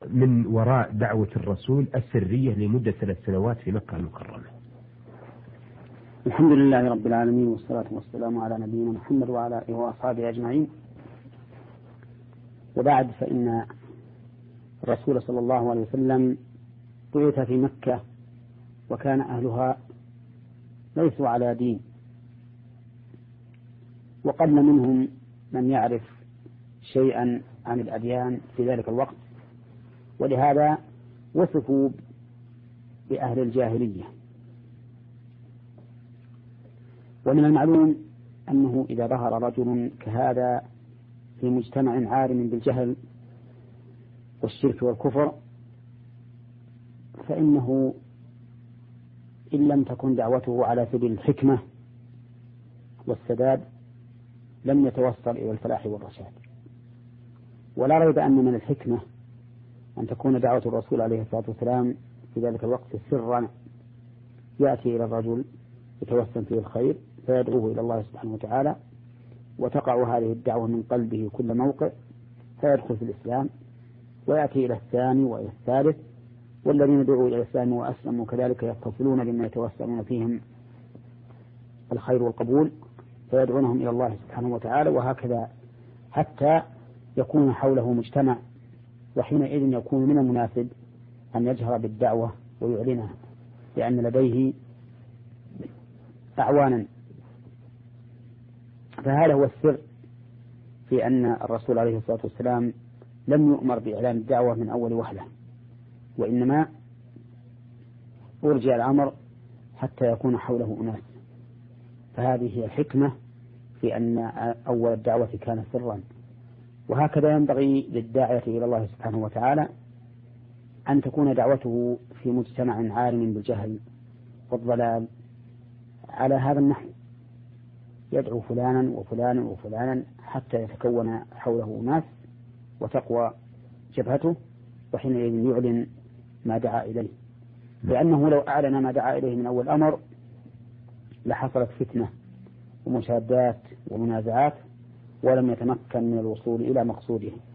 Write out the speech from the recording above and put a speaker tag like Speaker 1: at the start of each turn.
Speaker 1: من وراء دعوة الرسول السرية لمدة 3 سنوات في مكة المكرمة؟
Speaker 2: الحمد لله رب العالمين، والصلاة والسلام على نبينا محمد وعلى آله وأصحابه أجمعين. وبعد، فإن الرسول صلى الله عليه وسلم بعث في مكة وكان أهلها ليسوا على دين، وقل منهم من يعرف شيئا عن الأديان في ذلك الوقت، ولهذا وصفوا بأهل الجاهلية. ومن المعلوم أنه إذا ظهر رجل كهذا في مجتمع عارم بالجهل والشرك والكفر، فإنه إن لم تكن دعوته على سبيل الحكمة والسداد لم يتوصل إلى الفلاح والرشاد. ولا ريب أن من الحكمة أن تكون دعوة الرسول عليه الصلاة والسلام في ذلك الوقت سرا، يأتي إلى الرجل يتوسم فيه الخير فيدعوه إلى الله سبحانه وتعالى، وتقع هذه الدعوة من قلبه كل موقع فيدخل في الإسلام، ويأتي إلى الثاني وإلى الثالث، والذين دعوا إلى الإسلام وأسلموا كذلك يتصلون بما يتوسمون فيهم الخير والقبول فيدعونهم إلى الله سبحانه وتعالى، وهكذا حتى يكون حوله مجتمع. وحينئذ يكون من المناسب أن يجهر بالدعوة ويعلنها، لأن لديه أعوانا. فهذا هو السر في أن الرسول عليه الصلاة والسلام لم يؤمر بإعلان الدعوة من أول وهلة، وإنما أرجع الأمر حتى يكون حوله أناس. فهذه هي الحكمة في أن أول الدعوة كان سرا. وهكذا ينبغي للداعية إلى الله سبحانه وتعالى أن تكون دعوته في مجتمع عالم بالجهل والضلال على هذا النحو، يدعو فلانا وفلانا وفلانا حتى يتكون حوله ناس وتقوى جبهته، وحينئذ يعلن ما دعا إليه. لأنه لو أعلن ما دعا إليه من أول أمر لحصلت فتنة ومشادات ومنازعات ولم يتمكن من الوصول إلى مقصوده.